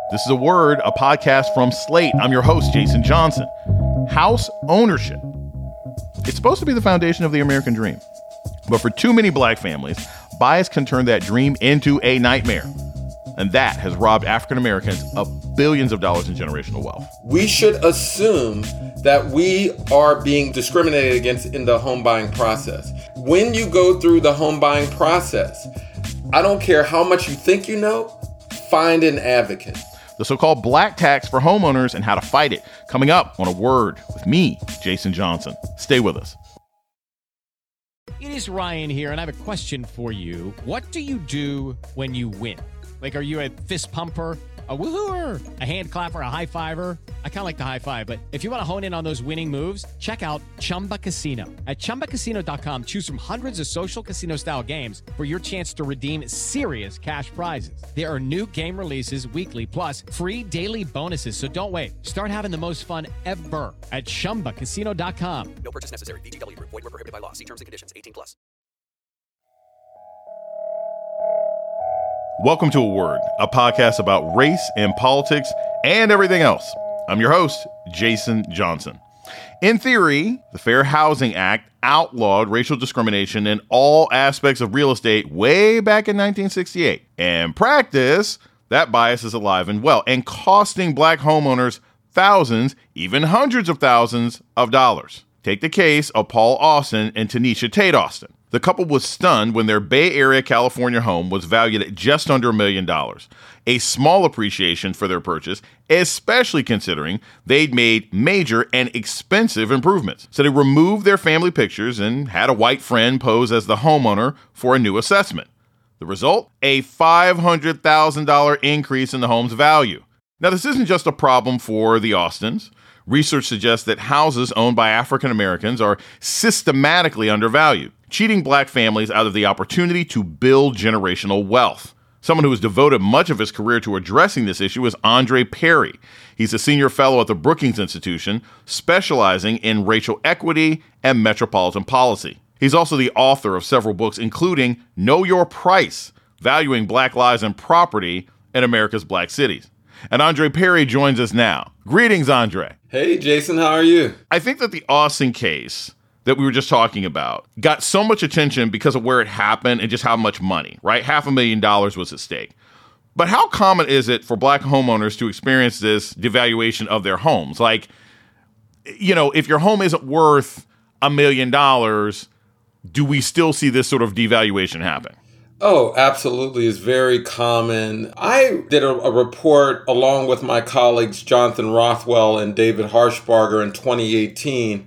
This is A Word, a podcast from Slate. I'm your host, Jason Johnson. House ownership. It's supposed to be the foundation of the American dream. But for too many black families, bias can turn that dream into a nightmare. And that has robbed African Americans of billions of dollars in generational wealth. We should assume that we are being discriminated against in the home buying process. When you go through the home buying process, I don't care how much you think you know, find an advocate. The so-called black tax for homeowners and how to fight it. Coming up on A Word with me, Jason Johnson. Stay with us. It is Ryan here, and I have a question for you. What do you do when you win? Like, are you a fist pumper, a woohooer, a hand clapper, a high fiver? I kind of like the high five, but if you want to hone in on those winning moves, check out Chumba Casino. At ChumbaCasino.com, choose from hundreds of social casino-style games for your chance to redeem serious cash prizes. There are new game releases weekly, plus free daily bonuses, so don't wait. Start having the most fun ever at ChumbaCasino.com. No purchase necessary. VGW Group. Void where prohibited by law. See terms and conditions. 18+. Welcome to A Word, a podcast about race and politics and everything else. I'm your host, Jason Johnson. In theory, the Fair Housing Act outlawed racial discrimination in all aspects of real estate way back in 1968. In practice, that bias is alive and well and costing black homeowners thousands, even hundreds of thousands of dollars. Take the case of Paul Austin and Tanisha Tate Austin. The couple was stunned when their Bay Area, California home was valued at just under $1 million, a small appreciation for their purchase, especially considering they'd made major and expensive improvements. So they removed their family pictures and had a white friend pose as the homeowner for a new assessment. The result? A $500,000 increase in the home's value. Now, this isn't just a problem for the Austins. Research suggests that houses owned by African Americans are systematically undervalued, cheating black families out of the opportunity to build generational wealth. Someone who has devoted much of his career to addressing this issue is Andre Perry. He's a senior fellow at the Brookings Institution, specializing in racial equity and metropolitan policy. He's also the author of several books, including Know Your Price, Valuing Black Lives and Property in America's Black Cities. And Andre Perry joins us now. Greetings, Andre. Hey, Jason, how are you? I think that the Austin case that we were just talking about got so much attention because of where it happened and just how much money, right? $500,000 was at stake. But how common is it for black homeowners to experience this devaluation of their homes? Like, you know, if your home isn't worth $1 million, do we still see this sort of devaluation happen? Oh, absolutely. It's very common. I did a report along with my colleagues, Jonathan Rothwell and David Harshbarger in 2018.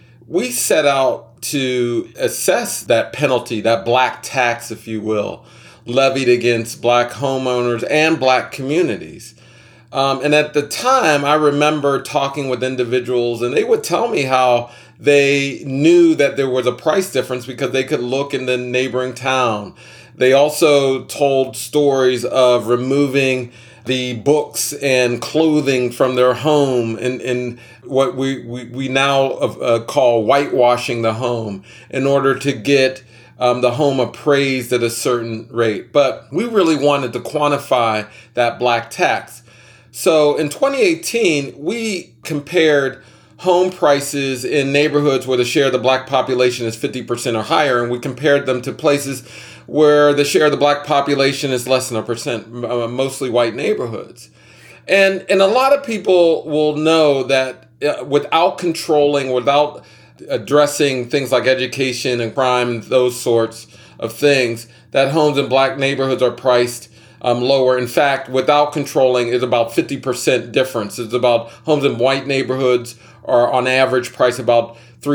We set out to assess that penalty, that black tax, if you will, levied against black homeowners and black communities. And at the time, I remember talking with individuals, and they would tell me how they knew that there was a price difference because they could look in the neighboring town. They also told stories of removing the books and clothing from their home and what we now call whitewashing the home in order to get the home appraised at a certain rate. But we really wanted to quantify that black tax. So in 2018, we compared home prices in neighborhoods where the share of the black population is 50% or higher, and we compared them to places where the share of the black population is less than 1%, mostly white neighborhoods. And a lot of people will know that without controlling, without addressing things like education and crime, those sorts of things, that homes in black neighborhoods are priced lower. In fact, without controlling, it's about 50% difference. It's about homes in white neighborhoods are on average priced about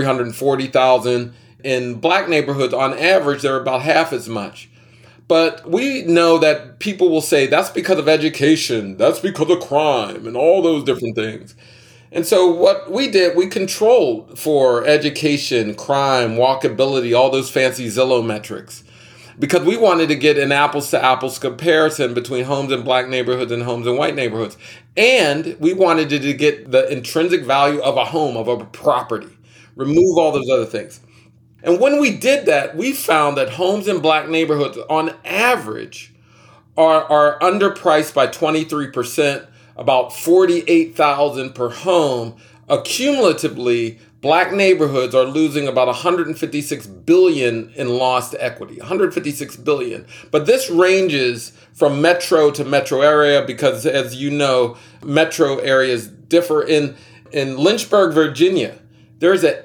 $340,000. In black neighborhoods, on average, they're about half as much. But we know that people will say that's because of education, that's because of crime, and all those different things. And so what we did, we controlled for education, crime, walkability, all those fancy Zillow metrics, because we wanted to get an apples-to-apples comparison between homes in black neighborhoods and homes in white neighborhoods. And we wanted to get the intrinsic value of a home, of a property, remove all those other things. And when we did that, we found that homes in black neighborhoods on average are underpriced by 23%, about $48,000 per home, accumulatively, Black neighborhoods are losing about $156 billion in lost equity, $156 billion. But this ranges from metro to metro area because, as you know, metro areas differ. In Lynchburg, Virginia, there's an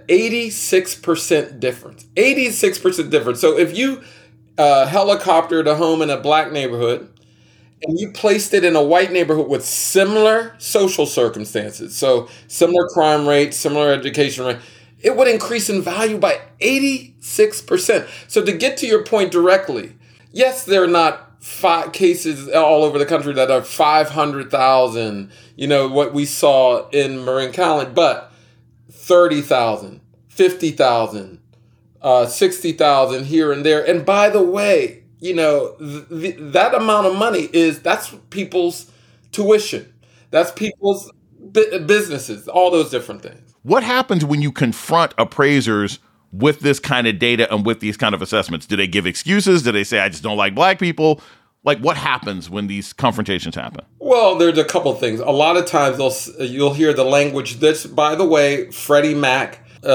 86% difference. 86% difference. So if you helicoptered a home in a Black neighborhood and you placed it in a white neighborhood with similar social circumstances, so similar crime rate, similar education rate, it would increase in value by 86%. So to get to your point directly, yes, there are not 5 cases all over the country that are 500,000, what we saw in Marin County, but 30,000, 50,000, 60,000 here and there. And by the way, that amount of money that's people's tuition. That's people's businesses, all those different things. What happens when you confront appraisers with this kind of data and with these kind of assessments? Do they give excuses? Do they say, I just don't like Black people? Like, what happens when these confrontations happen? Well, there's a couple of things. A lot of times you'll hear the language. This, by the way, Freddie Mac,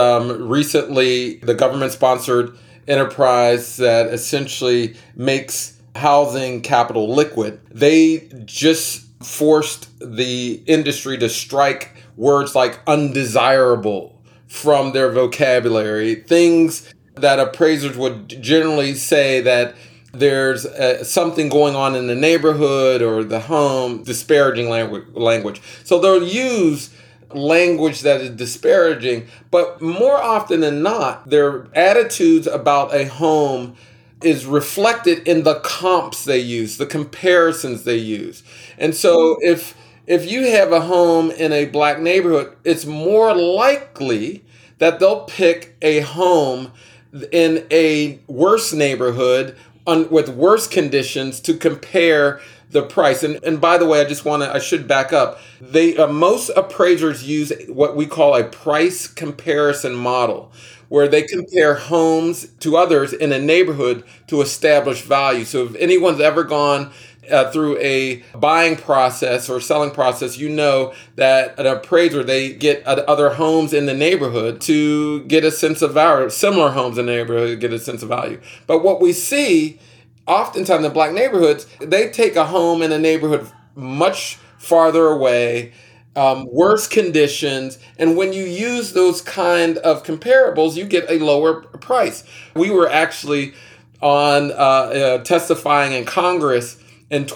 recently, the government-sponsored enterprise that essentially makes housing capital liquid. They just forced the industry to strike words like undesirable from their vocabulary, things that appraisers would generally say that there's something going on in the neighborhood or the home, disparaging language. So they'll use language that is disparaging, but more often than not, their attitudes about a home is reflected in the comps they use, the comparisons they use. And so if you have a home in a Black neighborhood, it's more likely that they'll pick a home in a worse neighborhood with worse conditions to compare the price. And by the way, I should back up. Most appraisers use what we call a price comparison model, where they compare homes to others in a neighborhood to establish value. So if anyone's ever gone through a buying process or selling process, you know that an appraiser, they get other homes in the neighborhood to get a sense of value, similar homes in the neighborhood to get a sense of value. But what we see oftentimes in Black neighborhoods, they take a home in a neighborhood much farther away, worse conditions, and when you use those kind of comparables, you get a lower price. We were actually on testifying in Congress in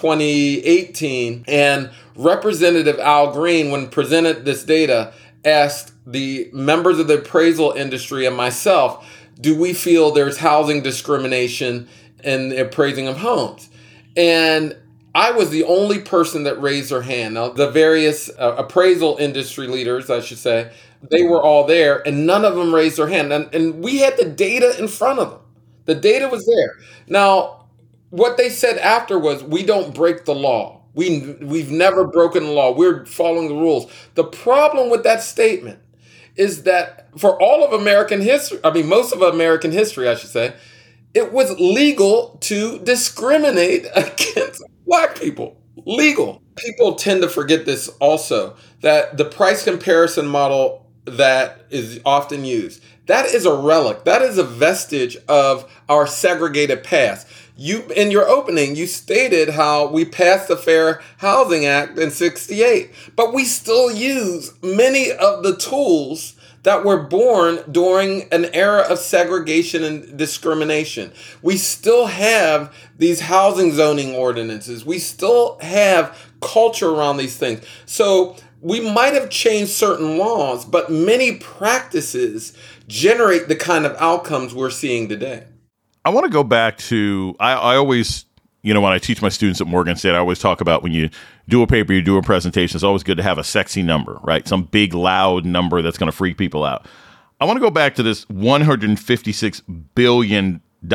2018, and Representative Al Green, when presented this data, asked the members of the appraisal industry and myself, do we feel there's housing discrimination in the appraising of homes? And I was the only person that raised their hand. Now, the various appraisal industry leaders, I should say, they were all there, and none of them raised their hand. And we had the data in front of them. The data was there. Now, what they said after was, we don't break the law. We've never broken the law. We're following the rules. The problem with that statement is that for all of American history, most of American history, I should say, it was legal to discriminate against Black people. Legal. People tend to forget this also, that the price comparison model that is often used, that is a relic. That is a vestige of our segregated past. In your opening, you stated how we passed the Fair Housing Act in '68, but we still use many of the tools that were born during an era of segregation and discrimination. We still have these housing zoning ordinances. We still have culture around these things. So we might have changed certain laws, but many practices generate the kind of outcomes we're seeing today. I want to go back to, I always, when I teach my students at Morgan State, I always talk about when you do a paper, you do a presentation, it's always good to have a sexy number, right? Some big, loud number that's going to freak people out. I want to go back to this $156 billion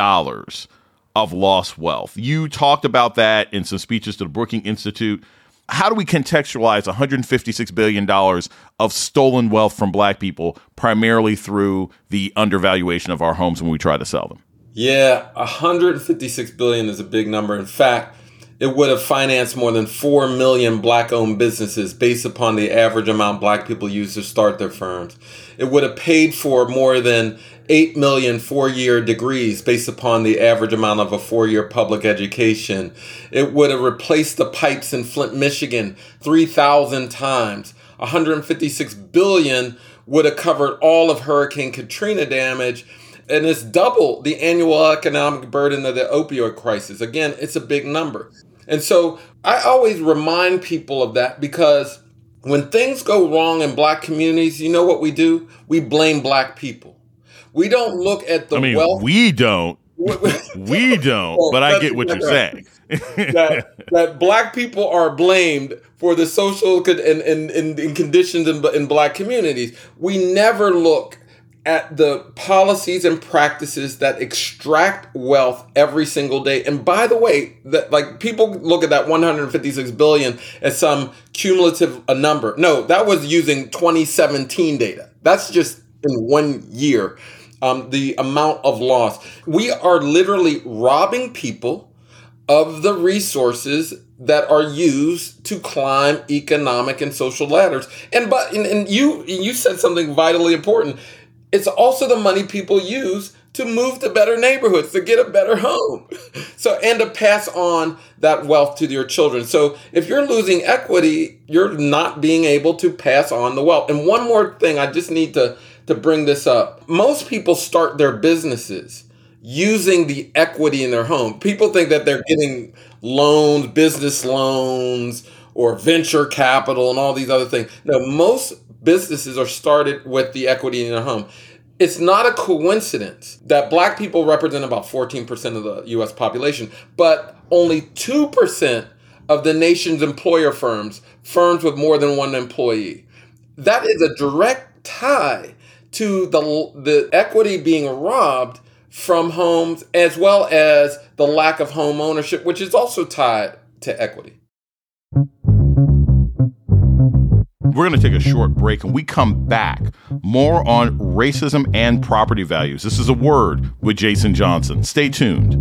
of lost wealth. You talked about that in some speeches to the Brookings Institute. How do we contextualize $156 billion of stolen wealth from Black people, primarily through the undervaluation of our homes when we try to sell them? Yeah, $156 billion is a big number. In fact, It would have financed more than 4 million Black-owned businesses based upon the average amount Black people use to start their firms. It would have paid for more than 8 million four-year degrees based upon the average amount of a four-year public education. It would have replaced the pipes in Flint, Michigan 3,000 times. $156 billion would have covered all of Hurricane Katrina damage. And it's double the annual economic burden of the opioid crisis. Again, it's a big number. And so I always remind people of that, because when things go wrong in Black communities, you know what we do? We blame Black people. We don't look at the wealth. We don't. We don't, but I get what you're saying. that Black people are blamed for the social and conditions in Black communities. We never look at the policies and practices that extract wealth every single day. And by the way, that, like, people look at that 156 billion as some cumulative number. No, that was using 2017 data. That's just in 1 year. The amount of loss. We are literally robbing people of the resources that are used to climb economic and social ladders. And you said something vitally important. It's also the money people use to move to better neighborhoods, to get a better home, and to pass on that wealth to your children. So if you're losing equity, you're not being able to pass on the wealth. And one more thing, I just need to bring this up. Most people start their businesses using the equity in their home. People think that they're getting loans, business loans, or venture capital and all these other things. No, most businesses are started with the equity in their home. It's not a coincidence that Black people represent about 14% of the U.S. population, but only 2% of the nation's employer firms with more than one employee. That is a direct tie to the equity being robbed from homes, as well as the lack of home ownership, which is also tied to equity. We're going to take a short break, and we come back. More on racism and property values. This is A Word with Jason Johnson. Stay tuned.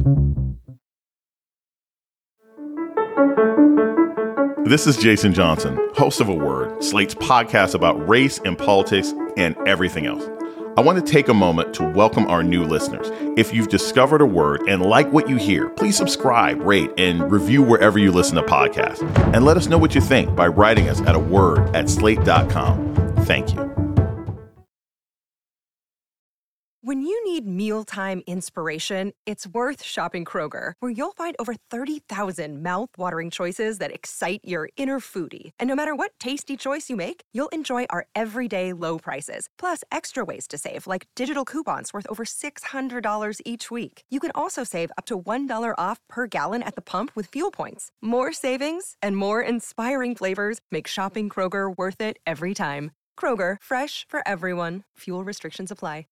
This is Jason Johnson, host of A Word, Slate's podcast about race and politics and everything else. I want to take a moment to welcome our new listeners. If you've discovered A Word and like what you hear, please subscribe, rate, and review wherever you listen to podcasts. And let us know what you think by writing us at aword@slate.com. Thank you. When you need mealtime inspiration, it's worth shopping Kroger, where you'll find over 30,000 mouth-watering choices that excite your inner foodie. And no matter what tasty choice you make, you'll enjoy our everyday low prices, plus extra ways to save, like digital coupons worth over $600 each week. You can also save up to $1 off per gallon at the pump with fuel points. More savings and more inspiring flavors make shopping Kroger worth it every time. Kroger, fresh for everyone. Fuel restrictions apply.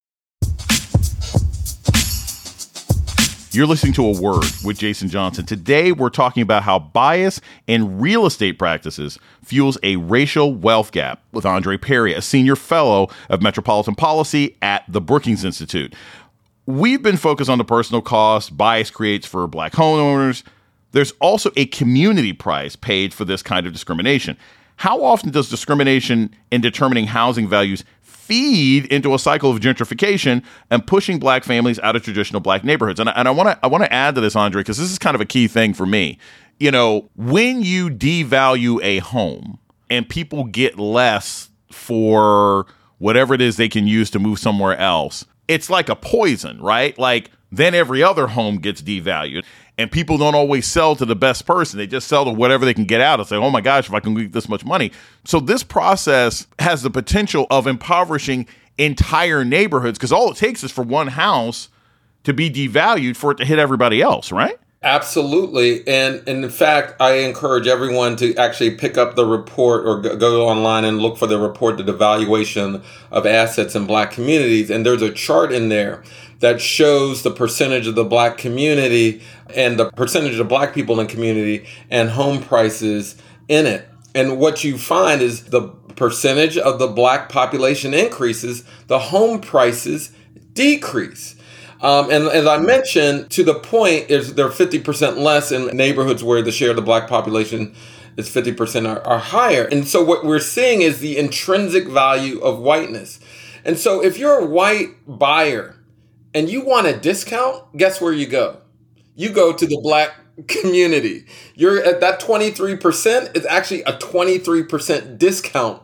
You're listening to A Word with Jason Johnson. Today, we're talking about how bias in real estate practices fuels a racial wealth gap with Andre Perry, a senior fellow of metropolitan policy at the Brookings Institute. We've been focused on the personal cost bias creates for Black homeowners. There's also a community price paid for this kind of discrimination. How often does discrimination in determining housing values feed into a cycle of gentrification and pushing Black families out of traditional Black neighborhoods? And I want to add to this, Andre, because this is kind of a key thing for me. You know, when you devalue a home and people get less for whatever it is they can use to move somewhere else, it's like a poison, right? Like, then every other home gets devalued. And people don't always sell to the best person. They just sell to whatever they can get out and say, oh my gosh, if I can get this much money. So this process has the potential of impoverishing entire neighborhoods, because all it takes is for one house to be devalued for it to hit everybody else, right? Absolutely. And in fact, I encourage everyone to actually pick up the report or go online and look for the report, The Devaluation of Assets in Black Communities. And there's a chart in there that shows the percentage of the Black community and the percentage of Black people in the community and home prices in it. And what you find is the percentage of the Black population increases, the home prices decrease. And as I mentioned, to the point, they're 50% less in neighborhoods where the share of the black population is 50% are higher. And so what we're seeing is the intrinsic value of whiteness. And so if you're a white buyer and you want a discount, guess where you go? You go to the black community. You're at that 23% is actually a 23% discount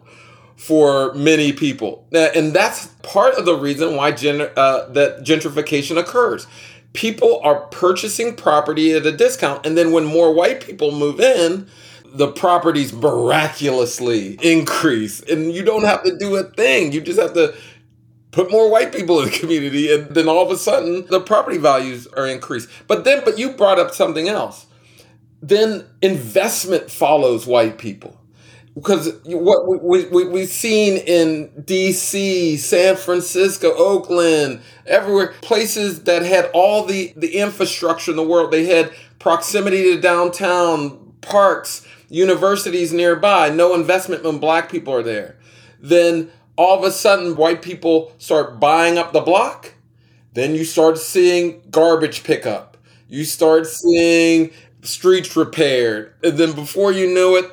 for many people. And that's part of the reason why that gentrification occurs. People are purchasing property at a discount. And then when more white people move in, the properties miraculously increase. And you don't have to do a thing. You just have to put more white people in the community. And then all of a sudden, the property values are increased. But you brought up something else. Then investment follows white people. Because what we've seen in D.C., San Francisco, Oakland, everywhere, places that had all the infrastructure in the world. They had proximity to downtown, parks, universities nearby, no investment when black people are there. Then all of a sudden, white people start buying up the block. Then you start seeing garbage pickup. You start seeing streets repaired. And then before you know it,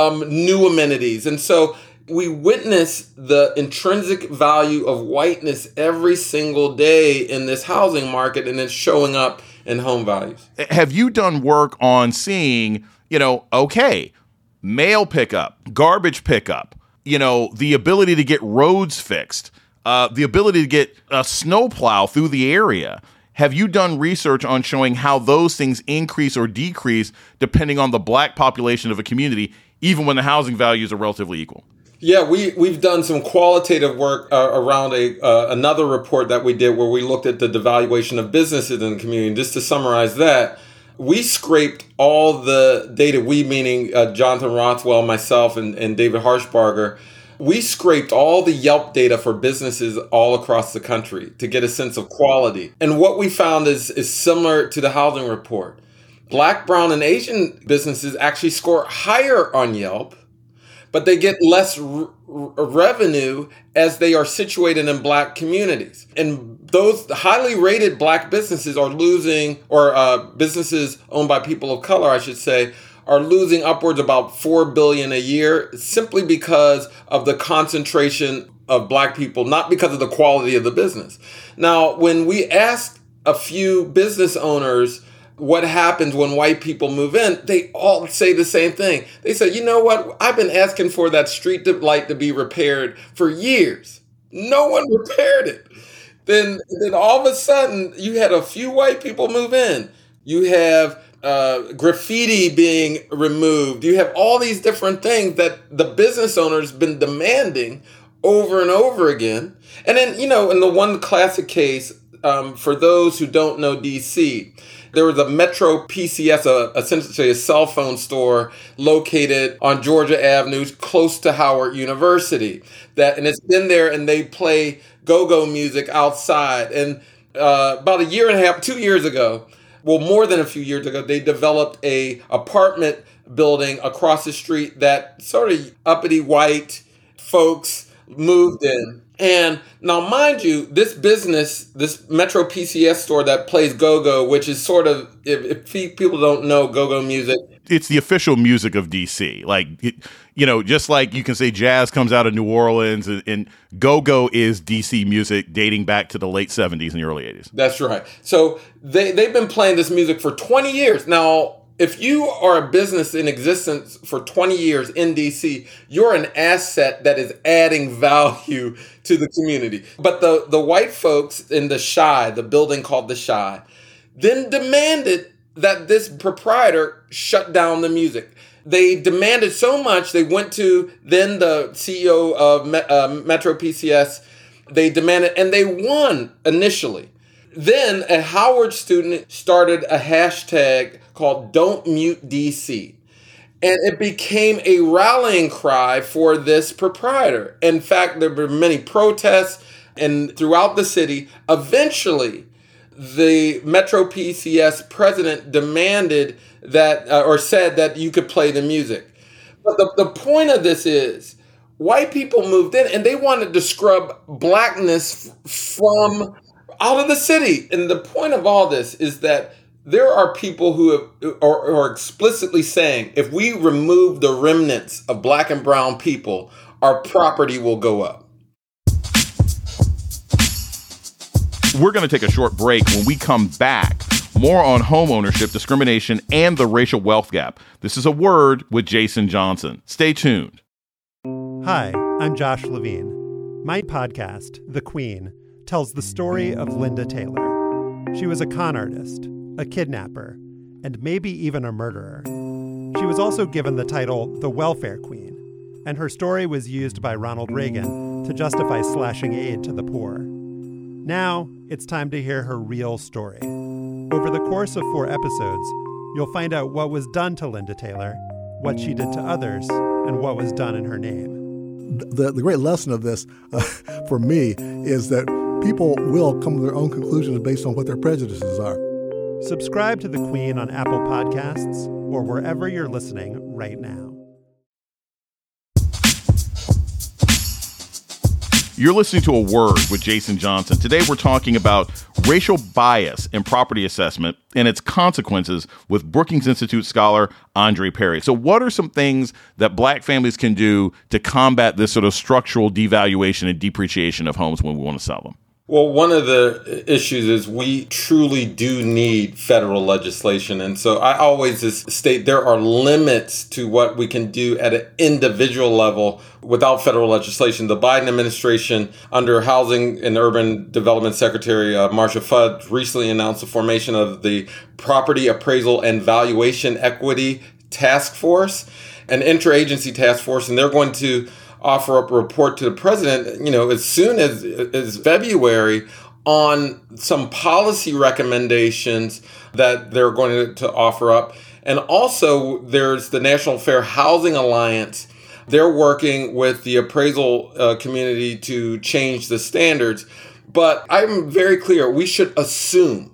new amenities. And so we witness the intrinsic value of whiteness every single day in this housing market, and it's showing up in home values. Have you done work on seeing, okay, mail pickup, garbage pickup, the ability to get roads fixed, the ability to get a snowplow through the area? Have you done research on showing how those things increase or decrease depending on the black population of a community, even when the housing values are relatively equal? Yeah, we've done some qualitative work around another report that we did where we looked at the devaluation of businesses in the community. Just to summarize that, we scraped all the data, we meaning Jonathan Rothwell, myself, and David Harshbarger. We scraped all the Yelp data for businesses all across the country to get a sense of quality. And what we found is similar to the housing report. Black, brown, and Asian businesses actually score higher on Yelp, but they get less revenue as they are situated in black communities. And those highly rated black businesses are losing, or businesses owned by people of color, I should say, are losing upwards about $4 billion a year simply because of the concentration of black people, not because of the quality of the business. Now, when we asked a few business owners what happens when white people move in, they all say the same thing. They say, you know what? I've been asking for that street light to be repaired for years. No one repaired it. Then all of a sudden, you had a few white people move in. You have graffiti being removed. You have all these different things that the business owner's been demanding over and over again. And then, in the one classic case, for those who don't know DC, there was a Metro PCS, essentially a cell phone store located on Georgia Avenue, close to Howard University. And it's been there, and they play go-go music outside. And about a year and a half, 2 years ago, well, more than a few years ago, they developed a apartment building across the street that sort of uppity white folks moved in. And now, mind you, this business, this Metro PCS store that plays go-go, which is sort of, if people don't know go-go music, it's the official music of DC. Like, just like you can say jazz comes out of New Orleans, and go-go is DC music dating back to the late 70s and the early 80s. That's right. So they've been playing this music for 20 years. Now, if you are a business in existence for 20 years in DC, you're an asset that is adding value to the community. But the white folks in the Chi, the building called the Chi, then demanded that this proprietor shut down the music. They demanded so much, they went to then the CEO of Metro PCS. They demanded, and they won initially. Then a Howard student started a hashtag called Don't Mute DC. And it became a rallying cry for this proprietor. In fact, there were many protests and throughout the city. Eventually, the Metro PCS president demanded that, or said that you could play the music. But the point of this is, white people moved in and they wanted to scrub blackness from out of the city. And the point of all this is that there are people who are explicitly saying, if we remove the remnants of black and brown people, our property will go up. We're going to take a short break. When we come back, more on home ownership, discrimination, and the racial wealth gap. This is A Word with Jason Johnson. Stay tuned. Hi, I'm Josh Levine. My podcast, The Queen, tells the story of Linda Taylor. She was a con artist, a kidnapper, and maybe even a murderer. She was also given the title the Welfare Queen, and her story was used by Ronald Reagan to justify slashing aid to the poor. Now, it's time to hear her real story. Over the course of 4 episodes, you'll find out what was done to Linda Taylor, what she did to others, and what was done in her name. The great lesson of this, for me, is that people will come to their own conclusions based on what their prejudices are. Subscribe to The Queen on Apple Podcasts or wherever you're listening right now. You're listening to A Word with Jason Johnson. Today we're talking about racial bias in property assessment and its consequences with Brookings Institute scholar Andre Perry. So what are some things that black families can do to combat this sort of structural devaluation and depreciation of homes when we want to sell them? Well, one of the issues is we truly do need federal legislation. And so I always just state there are limits to what we can do at an individual level without federal legislation. The Biden administration, under Housing and Urban Development Secretary Marcia Fudge, recently announced the formation of the Property Appraisal and Valuation Equity Task Force, an interagency task force, and they're going to offer up a report to the president, as soon as February on some policy recommendations that they're going to offer up. And also there's the National Fair Housing Alliance. They're working with the appraisal community to change the standards. But I'm very clear, we should assume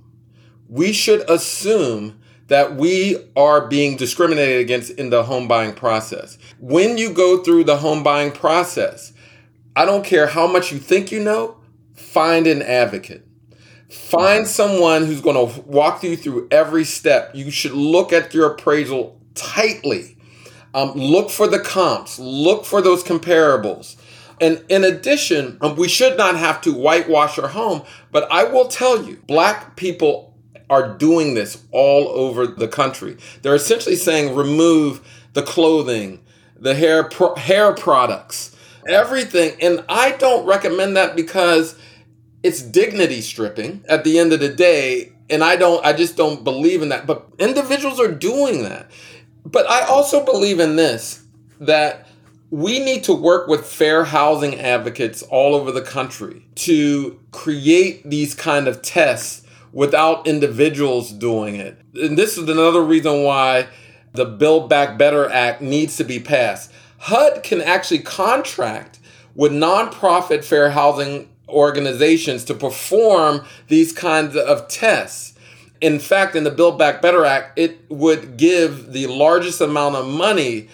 that we are being discriminated against in the home buying process. When you go through the home buying process, I don't care how much you think you know, find an advocate. Find someone who's going to walk you through every step. You should look at your appraisal tightly. Look for the comps. Look for those comparables. And in addition, we should not have to whitewash our home. But I will tell you, black people are doing this all over the country. They're essentially saying remove the clothing, the hair products, everything. And I don't recommend that because it's dignity stripping at the end of the day. And I just don't believe in that. But individuals are doing that. But I also believe in this, that we need to work with fair housing advocates all over the country to create these kind of tests without individuals doing it. And this is another reason why the Build Back Better Act needs to be passed. HUD can actually contract with nonprofit fair housing organizations to perform these kinds of tests. In fact, in the Build Back Better Act, it would give the largest amount of money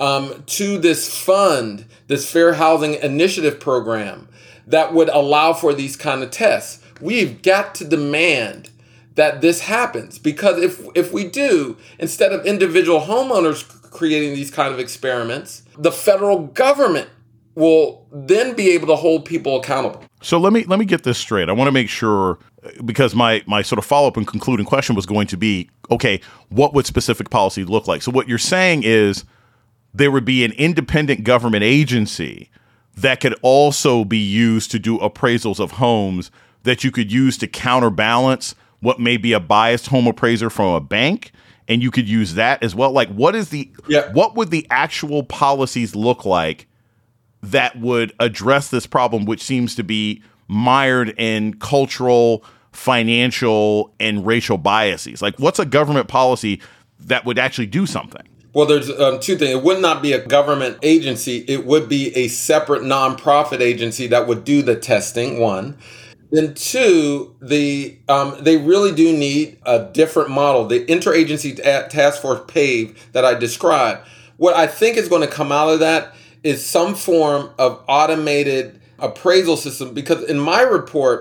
to this fund, this Fair Housing Initiative program, that would allow for these kind of tests. We've got to demand that this happens, because if we do, instead of individual homeowners creating these kind of experiments, the federal government will then be able to hold people accountable. So let me get this straight. I want to make sure, because my sort of follow-up and concluding question was going to be, okay, what would specific policy look like? So what you're saying is there would be an independent government agency that could also be used to do appraisals of homes that you could use to counterbalance what may be a biased home appraiser from a bank, and you could use that as well. Like, what would the actual policies look like that would address this problem, which seems to be mired in cultural, financial, and racial biases? Like, what's a government policy that would actually do something? Well, there's 2 things. It would not be a government agency. It would be a separate nonprofit agency that would do the testing, 1. Then 2, they really do need a different model. The interagency task force PAVE that I described, what I think is going to come out of that is some form of automated appraisal system. Because in my report,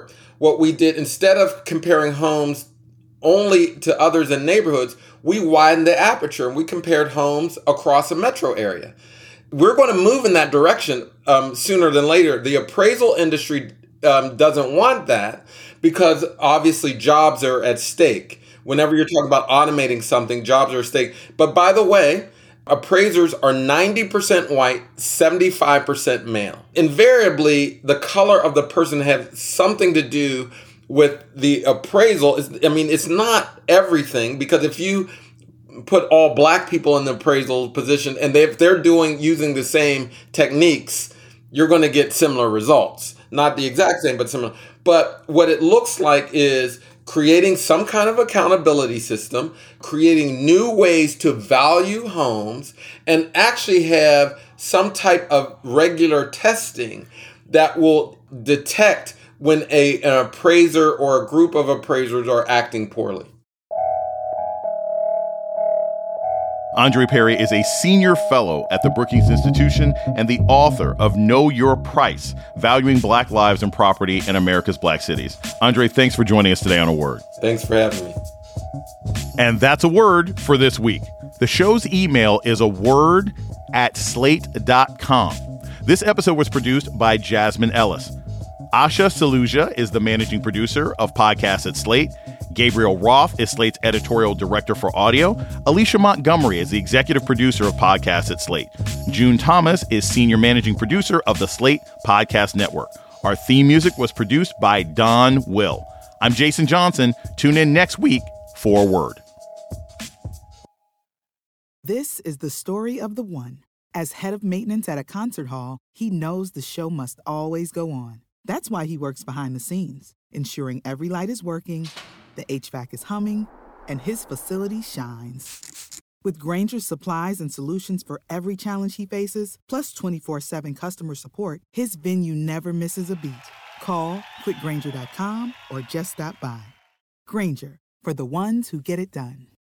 what we did, instead of comparing homes only to others in neighborhoods, we widened the aperture and we compared homes across a metro area. We're going to move in that direction sooner than later. The appraisal industry doesn't want that because obviously jobs are at stake. Whenever you're talking about automating something, jobs are at stake. But by the way, appraisers are 90% white, 75% male. Invariably, the color of the person has something to do with the appraisal. It's not everything, because if you put all black people in the appraisal position and if they're using the same techniques, you're going to get similar results. Not the exact same, but similar. But what it looks like is creating some kind of accountability system, creating new ways to value homes, and actually have some type of regular testing that will detect when an appraiser or a group of appraisers are acting poorly. Andre Perry is a senior fellow at the Brookings Institution and the author of Know Your Price, Valuing Black Lives and Property in America's Black Cities. Andre, thanks for joining us today on A Word. Thanks for having me. And that's A Word for this week. The show's email is aword@slate.com. This episode was produced by Jasmine Ellis. Asha Saluja is the managing producer of Podcasts at Slate. Gabriel Roth is Slate's editorial director for audio. Alicia Montgomery is the executive producer of Podcasts at Slate. June Thomas is senior managing producer of the Slate Podcast Network. Our theme music was produced by Don Will. I'm Jason Johnson. Tune in next week for A Word. This is the story of the one. As head of maintenance at a concert hall, he knows the show must always go on. That's why he works behind the scenes, ensuring every light is working, the HVAC is humming, and his facility shines. With Grainger's supplies and solutions for every challenge he faces, plus 24/7 customer support, his venue never misses a beat. Call quickgrainger.com or just stop by. Grainger, for the ones who get it done.